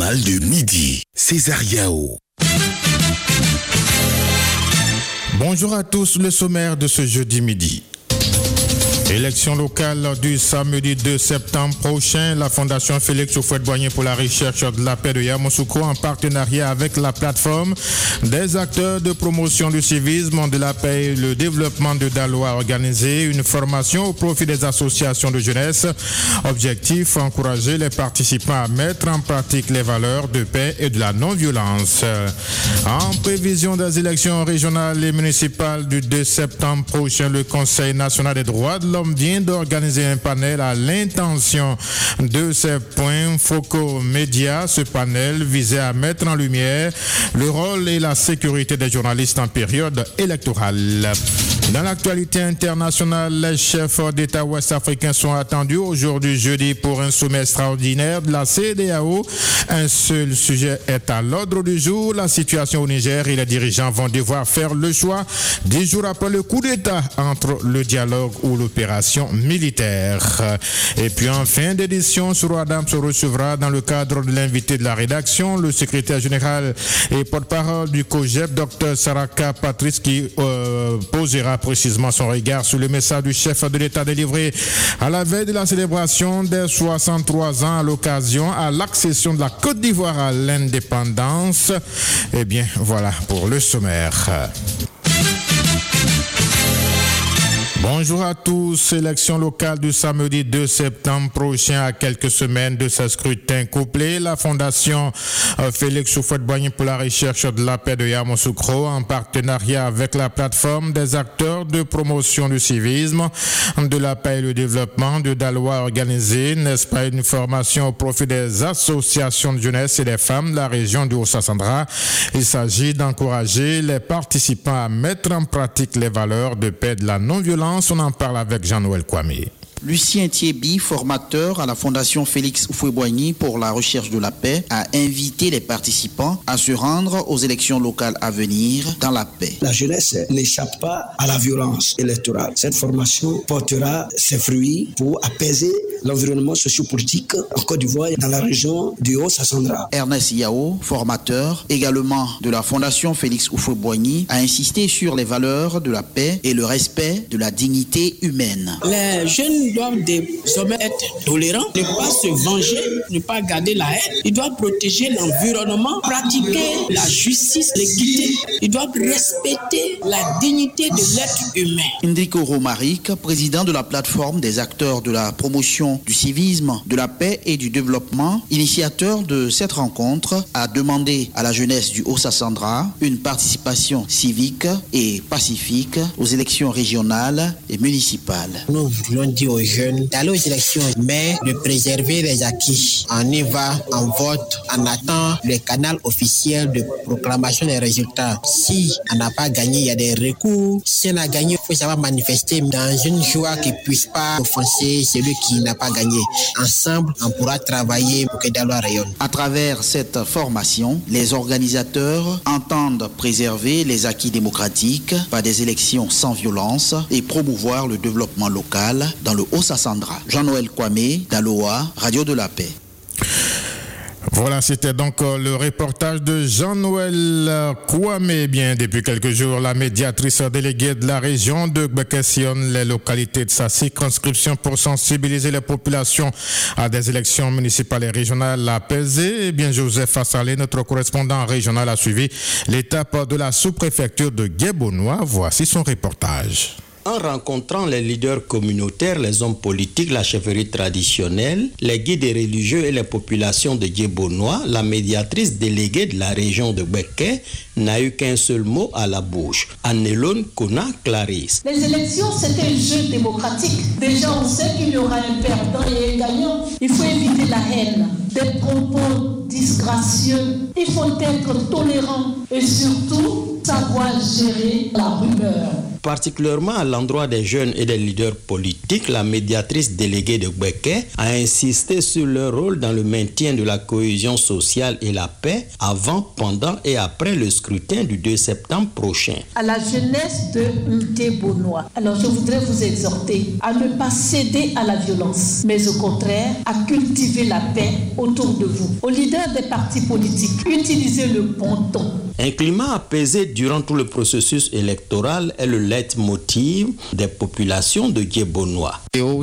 journal de midi, César Yao. Bonjour à tous, le sommaire de ce jeudi midi. Élection locale du samedi 2 septembre prochain, la Fondation Félix Houphouët-Boigny pour la recherche de la paix de Yamoussoukro en partenariat avec la plateforme des acteurs de promotion du civisme, de la paix et le développement de Daloa a organisé une formation au profit des associations de jeunesse. Objectif, encourager les participants à mettre en pratique les valeurs de paix et de la non-violence. En prévision des élections régionales et municipales du 2 septembre prochain, le Conseil national des droits de l'homme vient d'organiser un panel à l'intention de ces points focaux médias. Ce panel visait à mettre en lumière le rôle et la sécurité des journalistes en période électorale. Dans l'actualité internationale, les chefs d'État ouest-africains sont attendus aujourd'hui jeudi pour un sommet extraordinaire de la CEDEAO. Un seul sujet est à l'ordre du jour, la situation au Niger, et les dirigeants vont devoir faire le choix 10 jours après le coup d'État entre le dialogue ou l'opération militaire. Et puis en fin d'édition, Soro Adam se recevra dans le cadre de l'invité de la rédaction, le secrétaire général et porte-parole du COGEP, Dr Saraka Patrice, qui posera précisément son regard sur le message du chef de l'État délivré à la veille de la célébration des 63 ans à l'occasion à l'accession de la Côte d'Ivoire à l'indépendance. Eh bien, voilà pour le sommaire. Bonjour à tous. Élection locale du samedi 2 septembre prochain, à quelques semaines de ce scrutin couplé. La Fondation Félix Houphouët-Boigny pour la recherche de la paix de Yamoussoukro, en partenariat avec la plateforme des acteurs de promotion du civisme, de la paix et le développement de Daloa a organisé, n'est-ce pas, une formation au profit des associations de jeunesse et des femmes de la région du Haut-Sassandra. Il s'agit d'encourager les participants à mettre en pratique les valeurs de paix et de la non-violence. On en parle avec Jean-Noël Kwame. Lucien Thiebi, formateur à la Fondation Félix Houphouët-Boigny pour la recherche de la paix, a invité les participants à se rendre aux élections locales à venir dans la paix. La jeunesse n'échappe pas à la violence électorale. Cette formation portera ses fruits pour apaiser l'environnement sociopolitique en Côte d'Ivoire et dans la région du Haut-Sassandra. Ernest Yao, formateur également de la Fondation Félix Houphouët-Boigny, a insisté sur les valeurs de la paix et le respect de la dignité humaine. Les jeunes doivent désormais être tolérants, ne pas se venger, ne pas garder la haine. Ils doivent protéger l'environnement, pratiquer la justice, l'équité. Ils doivent respecter la dignité de l'être humain. Indrico Romaric, président de la plateforme des acteurs de la promotion du civisme, de la paix et du développement, initiateur de cette rencontre, a demandé à la jeunesse du Haut-Sassandra une participation civique et pacifique aux élections régionales et municipales. Nous voulons dire aux jeunes d'aller aux élections, mais de préserver les acquis. On y va, on vote, on attend le canal officiel de proclamation des résultats. Si on n'a pas gagné, il y a des recours. Si on a gagné, il faut savoir manifester dans une joie qui ne puisse pas offenser celui qui n'a pas gagné. Ensemble, on pourra travailler pour que Daloa rayonne. À travers cette formation, les organisateurs entendent préserver les acquis démocratiques par des élections sans violence et promouvoir le développement local dans le Haut-Sassandra. Jean-Noël Kwame, Daloa, Radio de la Paix. Voilà, c'était donc le reportage de Jean-Noël Kwame. Bien, depuis quelques jours, la médiatrice déléguée de la région de Gbeke sillonne les localités de sa circonscription pour sensibiliser les populations à des élections municipales et régionales apaisées. Eh bien, Joseph Assalé, notre correspondant régional, a suivi l'étape de la sous-préfecture de Guébonnois. Voici son reportage. En rencontrant les leaders communautaires, les hommes politiques, la chefferie traditionnelle, les guides religieux et les populations de Guébonnois, la médiatrice déléguée de la région de Gbeke n'a eu qu'un seul mot à la bouche. Annelone Kona Clarisse. Les élections, c'est un jeu démocratique. Déjà, on sait qu'il y aura un perdant et un gagnant. Il faut éviter la haine, des propos disgracieux. Il faut être tolérant et surtout savoir gérer la rumeur. particulièrement à l'endroit des jeunes et des leaders politiques, la médiatrice déléguée de Gbeke a insisté sur leur rôle dans le maintien de la cohésion sociale et la paix avant, pendant et après le scrutin du 2 septembre prochain. À la jeunesse de Djebonois, alors je voudrais vous exhorter à ne pas céder à la violence, mais au contraire à cultiver la paix autour de vous. Aux leaders des partis politiques, utilisez le bon ton. Un climat apaisé durant tout le processus électoral est le leitmotiv des populations de Djebonois.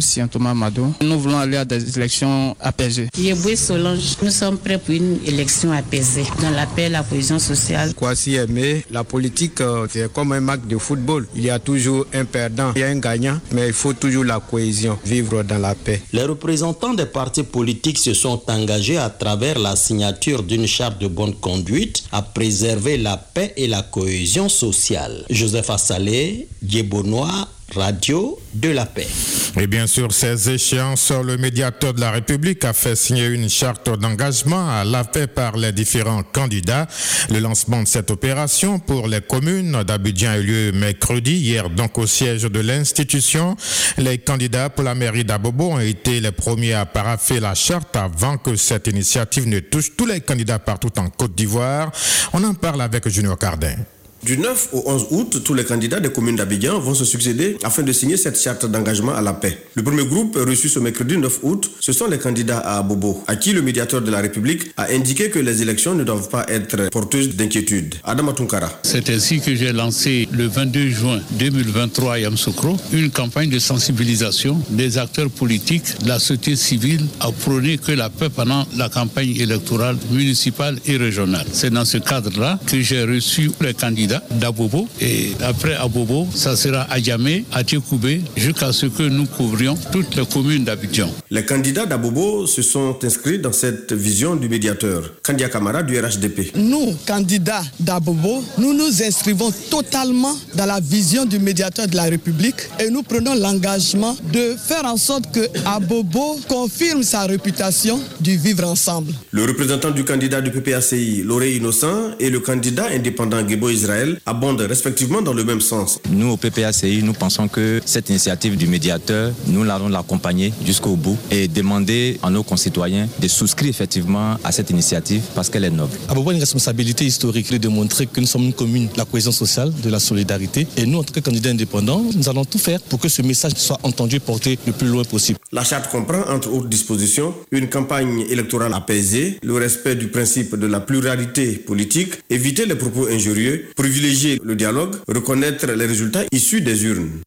Nous voulons aller à des élections apaisées. Yeboué Solange, nous sommes prêts pour une élection apaisée, dans la paix, la cohésion sociale. Kwasi Aimé, la politique c'est comme un match de football. Il y a toujours un perdant et un gagnant, mais il faut toujours la cohésion, vivre dans la paix. Les représentants des partis politiques se sont engagés à travers la signature d'une charte de bonne conduite à préserver la paix et la cohésion sociale. Joseph Assalé, Djebonois, Radio de la paix. Et bien sûr, ces échéances, le médiateur de la République a fait signer une charte d'engagement à la paix par les différents candidats. Le lancement de cette opération pour les communes d'Abidjan a eu lieu mercredi, hier donc au siège de l'institution. Les candidats pour la mairie d'Abobo ont été les premiers à parapher la charte avant que cette initiative ne touche tous les candidats partout en Côte d'Ivoire. On en parle avec Junior Cardin. Du 9 au 11 août, tous les candidats des communes d'Abidjan vont se succéder afin de signer cette charte d'engagement à la paix. Le premier groupe reçu ce mercredi 9 août, ce sont les candidats à Abobo, à qui le médiateur de la République a indiqué que les élections ne doivent pas être porteuses d'inquiétude. Adam Atunkara. C'est ainsi que j'ai lancé le 22 juin 2023 à Yamoussoukro une campagne de sensibilisation des acteurs politiques, de la société civile, à prôner que la paix pendant la campagne électorale municipale et régionale. C'est dans ce cadre-là que j'ai reçu les candidats d'Abobo et après Abobo, ça sera à Djamé, à Tchekoubé, jusqu'à ce que nous couvrions toutes les communes d'Abidjan. Les candidats d'Abobo se sont inscrits dans cette vision du médiateur. Kandia Kamara du RHDP. Nous, candidats d'Abobo, nous nous inscrivons totalement dans la vision du médiateur de la République et nous prenons l'engagement de faire en sorte que Abobo confirme sa réputation du vivre ensemble. Le représentant du candidat du PPACI, Loré Innocent, et le candidat indépendant Gebo Israël abondent respectivement dans le même sens. Nous, au PPACI, nous pensons que cette initiative du médiateur, nous allons l'accompagner jusqu'au bout et demander à nos concitoyens de souscrire effectivement à cette initiative parce qu'elle est noble. Abobo a une responsabilité historique de montrer que nous sommes une commune de la cohésion sociale, de la solidarité. Et nous, en tant que candidats indépendants, nous allons tout faire pour que ce message soit entendu et porté le plus loin possible. La charte comprend, entre autres dispositions, une campagne électorale apaisée, le respect du principe de la pluralité politique, éviter les propos injurieux, privilégier le dialogue, reconnaître les résultats issus des urnes.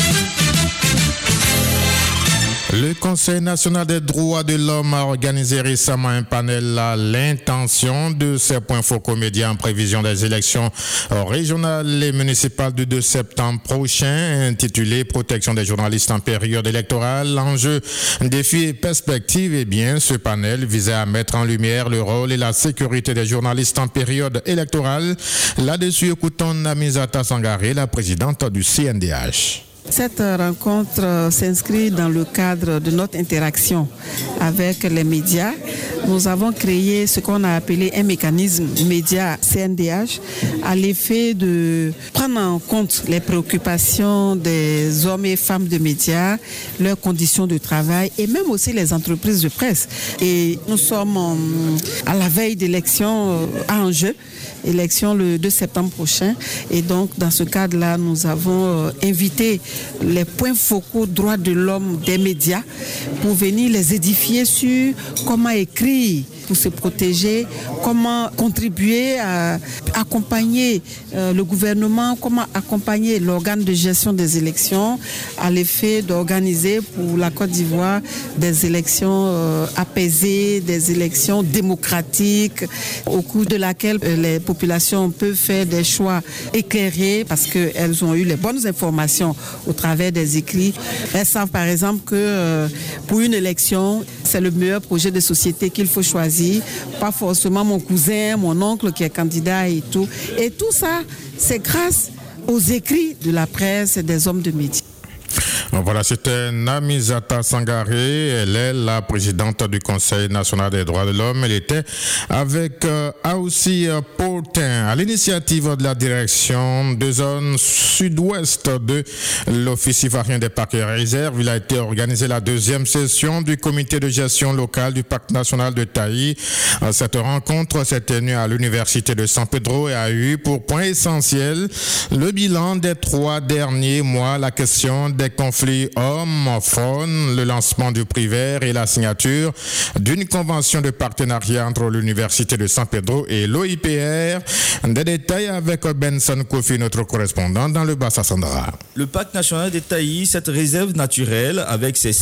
Le Conseil national des droits de l'homme a organisé récemment un panel à l'intention de ses points focaux médias en prévision des élections régionales et municipales du 2 septembre prochain, intitulé Protection des journalistes en période électorale, enjeux, défis et perspectives. Eh bien, ce panel visait à mettre en lumière le rôle et la sécurité des journalistes en période électorale. Là-dessus, écoutons Namizata Sangaré, la présidente du CNDH. Cette rencontre s'inscrit dans le cadre de notre interaction avec les médias. Nous avons créé ce qu'on a appelé un mécanisme média CNDH à l'effet de prendre en compte les préoccupations des hommes et femmes de médias, leurs conditions de travail et même aussi les entreprises de presse. Et nous sommes à la veille d'élections à enjeu, élection le 2 septembre prochain. Et donc, dans ce cadre-là, nous avons invité les points focaux droits de l'homme des médias pour venir les édifier sur comment écrire pour se protéger, comment contribuer à accompagner le gouvernement, comment accompagner l'organe de gestion des élections à l'effet d'organiser pour la Côte d'Ivoire des élections apaisées, des élections démocratiques au cours de laquelle les populations peuvent faire des choix éclairés parce qu'elles ont eu les bonnes informations au travers des écrits. Elles savent par exemple que pour une élection, c'est le meilleur projet de société qu'il faut choisir, pas forcément mon cousin, mon oncle qui est candidat et tout. Et tout ça, c'est grâce aux écrits de la presse et des hommes de médias. Voilà, c'était Namizata Sangaré. Elle est la présidente du Conseil national des droits de l'homme. Elle était avec Aoussi Portin à l'initiative de la direction de zone sud-ouest de l'Office ivoirien des parcs et réserves. Il a été organisé la deuxième session du comité de gestion locale du parc national de Taï. Cette rencontre s'est tenue à l'université de San Pedro et a eu pour point essentiel le bilan des 3 derniers mois, la question des conflits hommes-faune, le lancement du prix vert et la signature d'une convention de partenariat entre l'université de San Pedro et l'OIPR. Des détails avec Benson Kofi, notre correspondant dans le Bassa-Sandra. Le parc national de Taï, cette réserve naturelle avec ses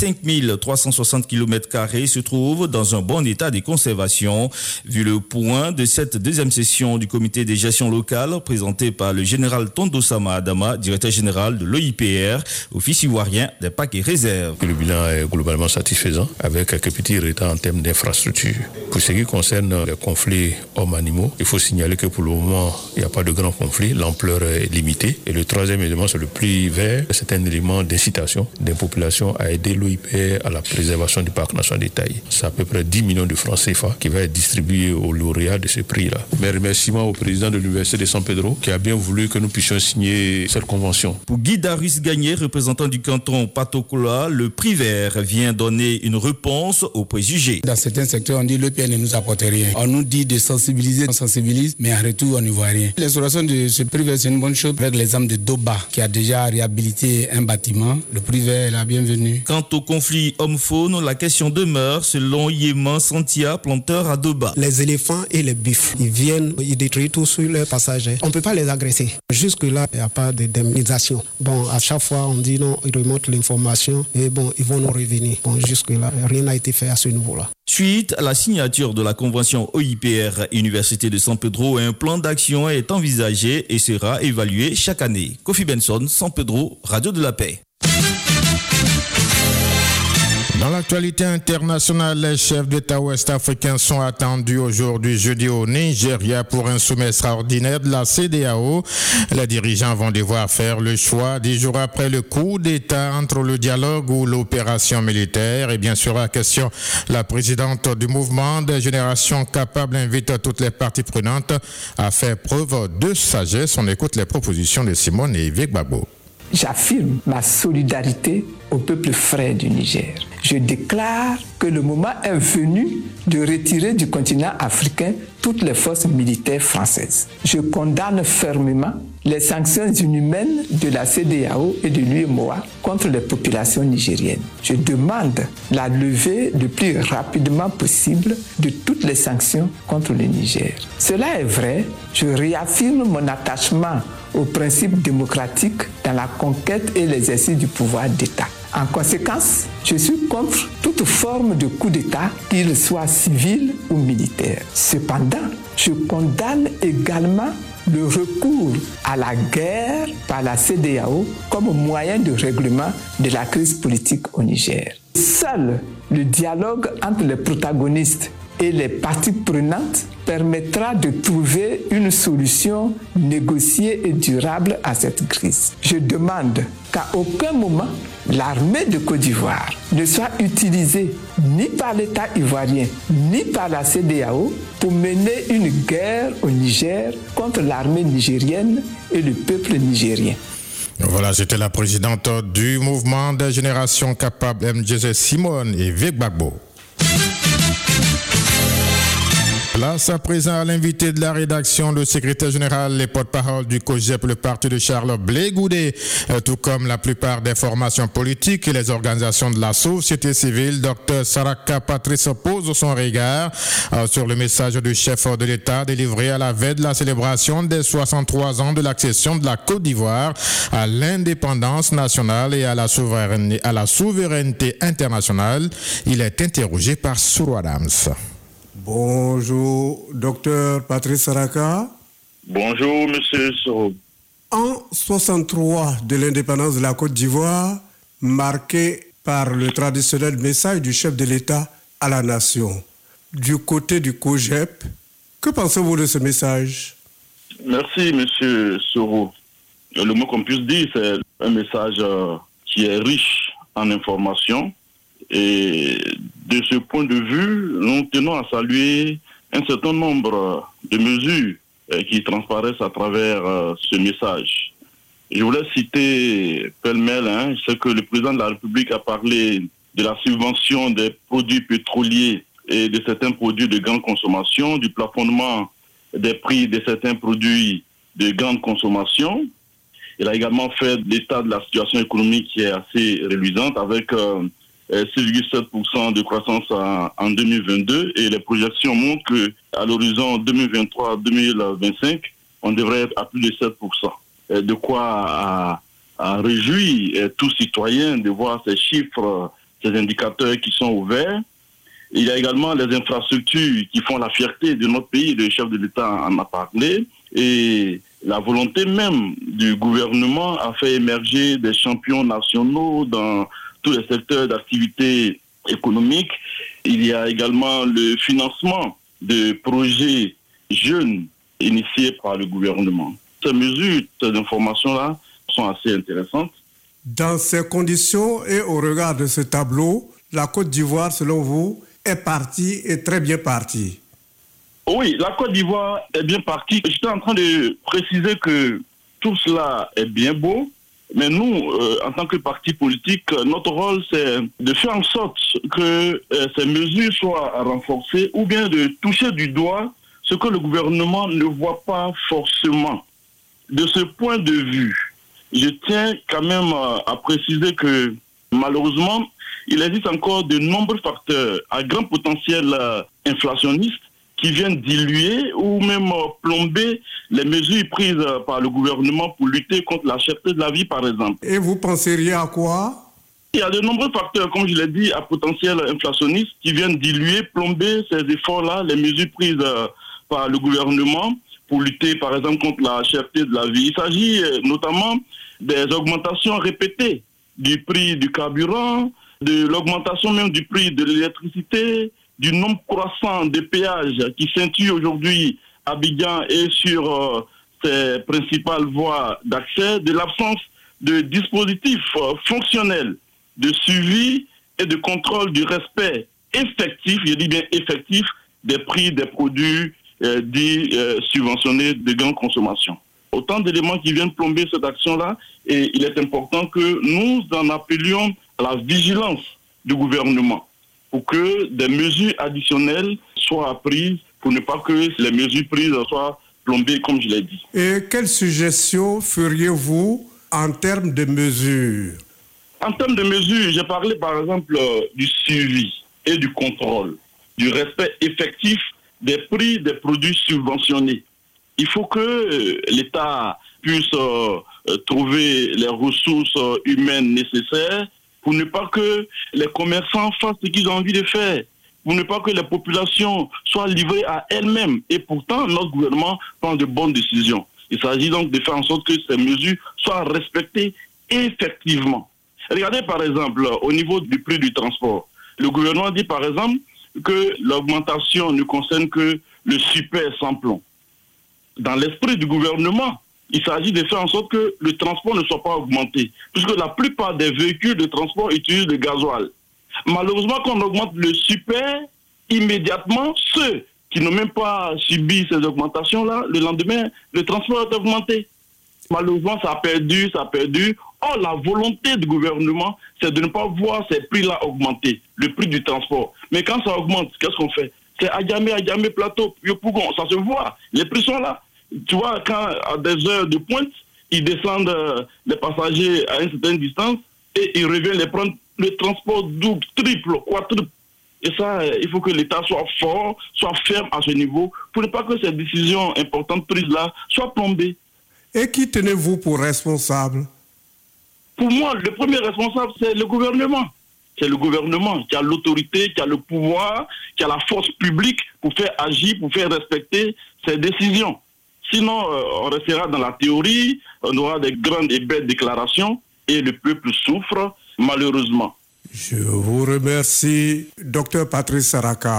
5360 km² se trouve dans un bon état de conservation. Vu le point de cette deuxième session du comité de gestion locale présenté par le général Tondosama Adama, directeur général de l'OIPR, office ivoirien des parcs et réserves. Le bilan est globalement satisfaisant avec quelques petits retards en termes d'infrastructures. Pour ce qui concerne les conflits hommes-animaux, il faut signaler que pour le moment, il n'y a pas de grand conflit, l'ampleur est limitée. Et le troisième élément, c'est le prix vert. C'est un élément d'incitation des populations à aider l'OIPR à la préservation du parc national de Taï. C'est à peu près 10 millions de francs CFA qui va être distribué aux lauréats de ce prix-là. Mes remerciements au président de l'université de San Pedro qui a bien voulu que nous puissions signer cette convention. Pour Guy Darius Gagné, représentant du canton Patokola, le prix vert vient donner une réponse aux préjugés. Dans certains secteurs, on dit le l'EPR ne nous apporte rien. On nous dit de sensibiliser, on sensibilise, mais en retour, on n'y voit rien. L'instauration de ce prix vert, c'est une bonne chose. Avec l'exemple de Doba, qui a déjà réhabilité un bâtiment, le prix vert est la bienvenue. Quant au conflit homme-faune, la question demeure selon Yéman Santia, planteur à Doba. Les éléphants et les buffles, ils viennent, ils détruisent tout sur leur passage. On ne peut pas les agresser. Jusque-là, il n'y a pas d'indemnisation. Bon, à chaque fois, on dit non, ils remontent l'information et bon, ils vont nous revenir. Bon, jusque-là, rien n'a été fait à ce niveau-là. Suite à la signature de la convention OIPR Université de San Pedro, un plan d'action est envisagé et sera évalué chaque année. Kofi Benson, San Pedro, Radio de la Paix. Dans l'actualité internationale, les chefs d'État ouest-africains sont attendus aujourd'hui jeudi au Nigeria pour un sommet extraordinaire de la CEDEAO. Les dirigeants vont devoir faire le choix 10 jours après le coup d'État entre le dialogue ou l'opération militaire. Et bien sûr, la question, la présidente du mouvement des générations capables invite toutes les parties prenantes à faire preuve de sagesse. On écoute les propositions de Simone et Yves Gbagbo. J'affirme ma solidarité au peuple frère du Niger. Je déclare que le moment est venu de retirer du continent africain toutes les forces militaires françaises. Je condamne fermement les sanctions inhumaines de la CEDEAO et de l'UEMOA contre les populations nigériennes. Je demande la levée le plus rapidement possible de toutes les sanctions contre le Niger. Cela est vrai, je réaffirme mon attachement aux principes démocratiques dans la conquête et l'exercice du pouvoir d'État. En conséquence, je suis contre toute forme de coup d'État, qu'il soit civil ou militaire. Cependant, je condamne également le recours à la guerre par la CEDEAO comme moyen de règlement de la crise politique au Niger. Seul le dialogue entre les protagonistes et les parties prenantes permettra de trouver une solution négociée et durable à cette crise. Je demande qu'à aucun moment l'armée de Côte d'Ivoire ne soit utilisée ni par l'État ivoirien ni par la CEDEAO pour mener une guerre au Niger contre l'armée nigérienne et le peuple nigérien. Voilà, c'était la présidente du mouvement des générations capables, MJC Simone et Yves Gbagbo. Place à présent à l'invité de la rédaction, le secrétaire général et porte-parole du COGEP, le parti de Charles Blé Goudé, tout comme la plupart des formations politiques et les organisations de la société civile. Dr Saraka Patrice pose son regard sur le message du chef de l'État délivré à la veille de la célébration des 63 ans de l'accession de la Côte d'Ivoire à l'indépendance nationale et à la souveraineté internationale. Il est interrogé par Sourou Adams. Bonjour, docteur Patrice Saraka. Bonjour, monsieur Soro. En 63 de l'indépendance de la Côte d'Ivoire, marqué par le traditionnel message du chef de l'État à la nation. Du côté du COGEP, que pensez-vous de ce message? Merci, monsieur Soro. Le mot qu'on puisse dire, c'est un message qui est riche en information. Et de ce point de vue, nous tenons à saluer un certain nombre de mesures qui transparaissent à travers ce message. Je voulais citer pêle-mêle, ce que le président de la République a parlé de la subvention des produits pétroliers et de certains produits de grande consommation, du plafonnement des prix de certains produits de grande consommation. Il a également fait l'état de la situation économique qui est assez reluisante avec 6,7% de croissance en 2022 et les projections montrent qu'à l'horizon 2023-2025, on devrait être à plus de 7%. De quoi à réjouir tout citoyen de voir ces chiffres, ces indicateurs qui sont ouverts. Il y a également les infrastructures qui font la fierté de notre pays, le chef de l'État en a parlé, et la volonté même du gouvernement a fait émerger des champions nationaux dans tous les secteurs d'activité économique. Il y a également le financement de projets jeunes initiés par le gouvernement. Ces mesures, ces informations-là sont assez intéressantes. Dans ces conditions et au regard de ce tableau, la Côte d'Ivoire, selon vous, est partie et très bien partie. Oui, la Côte d'Ivoire est bien partie. J'étais en train de préciser que tout cela est bien beau, mais nous, en tant que parti politique, notre rôle, c'est de faire en sorte que ces mesures soient renforcées ou bien de toucher du doigt ce que le gouvernement ne voit pas forcément. De ce point de vue, je tiens quand même à préciser que malheureusement, il existe encore de nombreux facteurs à grand potentiel inflationniste qui viennent diluer ou même plomber les mesures prises par le gouvernement pour lutter contre la cherté de la vie, par exemple. Et vous penseriez à quoi ? Il y a de nombreux facteurs, comme je l'ai dit, à potentiel inflationniste qui viennent diluer, plomber ces efforts-là, les mesures prises par le gouvernement pour lutter, par exemple, contre la cherté de la vie. Il s'agit notamment des augmentations répétées du prix du carburant, de l'augmentation même du prix de l'électricité, du nombre croissant de péages qui ceinturent aujourd'hui Abidjan et sur ses principales voies d'accès, de l'absence de dispositifs fonctionnels de suivi et de contrôle du respect effectif, je dis bien effectif, des prix des produits dits subventionnés de grande consommation. Autant d'éléments qui viennent plomber cette action-là, et il est important que nous en appelions à la vigilance du gouvernement pour que des mesures additionnelles soient prises pour ne pas que les mesures prises soient plombées, comme je l'ai dit. Et quelles suggestions feriez-vous en termes de mesures ? En termes de mesures, j'ai parlé par exemple du suivi et du contrôle, du respect effectif des prix des produits subventionnés. Il faut que l'État puisse trouver les ressources humaines nécessaires pour ne pas que les commerçants fassent ce qu'ils ont envie de faire, pour ne pas que les populations soient livrées à elles-mêmes. Et pourtant, notre gouvernement prend de bonnes décisions. Il s'agit donc de faire en sorte que ces mesures soient respectées effectivement. Regardez par exemple au niveau du prix du transport. Le gouvernement dit par exemple que l'augmentation ne concerne que le super sans plomb. Dans l'esprit du gouvernement, il s'agit de faire en sorte que le transport ne soit pas augmenté, puisque la plupart des véhicules de transport utilisent le gasoil. Malheureusement, quand on augmente le super, immédiatement, ceux qui n'ont même pas subi ces augmentations-là, le lendemain, le transport est augmenté. Malheureusement, ça a perdu. Or, la volonté du gouvernement, c'est de ne pas voir ces prix-là augmenter, le prix du transport. Mais quand ça augmente, qu'est-ce qu'on fait? C'est Adjamé, Plateau, Yopougon, ça se voit, les prix sont là. Tu vois, quand à des heures de pointe, ils descendent les passagers à une certaine distance et ils reviennent les prendre le transport double, triple, quadruple. Et ça, il faut que l'État soit fort, soit ferme à ce niveau pour ne pas que ces décisions importantes prises là soient plombées. Et qui tenez-vous pour responsable? Pour moi, le premier responsable, c'est le gouvernement. C'est le gouvernement qui a l'autorité, qui a le pouvoir, qui a la force publique pour faire agir, pour faire respecter ses décisions. Sinon, on restera dans la théorie, on aura des grandes et belles déclarations et le peuple souffre, malheureusement. Je vous remercie, Dr Patrice Saraka.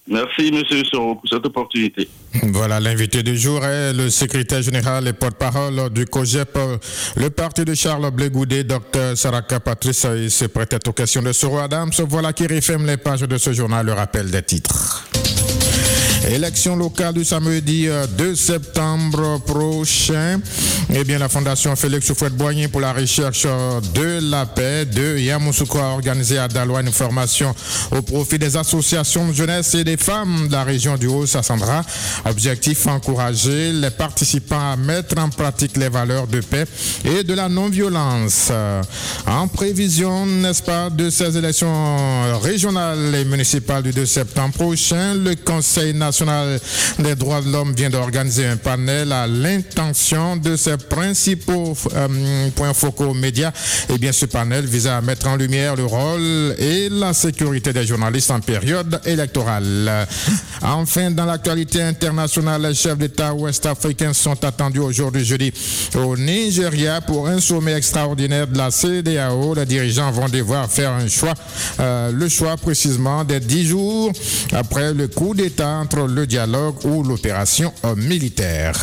Merci, M. Soro, pour cette opportunité. Voilà, l'invité du jour est le secrétaire général et porte-parole du COGEP, le parti de Charles Blé Goudé, Dr Saraka Patrice. Il se prêtait aux questions de Soro Adams. Voilà qui referme les pages de ce journal, le rappel des titres. Élection locale du samedi 2 septembre prochain. Eh bien, la Fondation Félix Houphouët-Boigny pour la recherche de la paix de Yamoussoukro a organisé à Daloa une formation au profit des associations de jeunesse et des femmes de la région du Haut-Sassandra. Objectif, encourager les participants à mettre en pratique les valeurs de paix et de la non-violence. En prévision, n'est-ce pas, de ces élections régionales et municipales du 2 septembre prochain, le Conseil national des droits de l'homme vient d'organiser un panel à l'intention de ses principaux points focaux aux médias. Et bien, ce panel vise à mettre en lumière le rôle et la sécurité des journalistes en période électorale. Enfin, dans l'actualité internationale, les chefs d'État ouest-africains sont attendus aujourd'hui jeudi au Nigeria pour un sommet extraordinaire de la CEDEAO. Les dirigeants vont devoir faire un choix, le choix précisément des 10 jours après le coup d'État entre le dialogue ou l'opération militaire.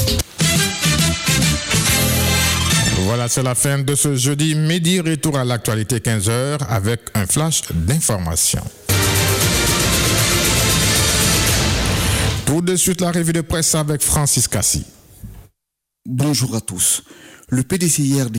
Voilà, c'est la fin de ce jeudi midi. Retour à l'actualité 15h avec un flash d'information. Tout de suite, la revue de presse avec Francis Cassi. Bonjour à tous. Le PDC hier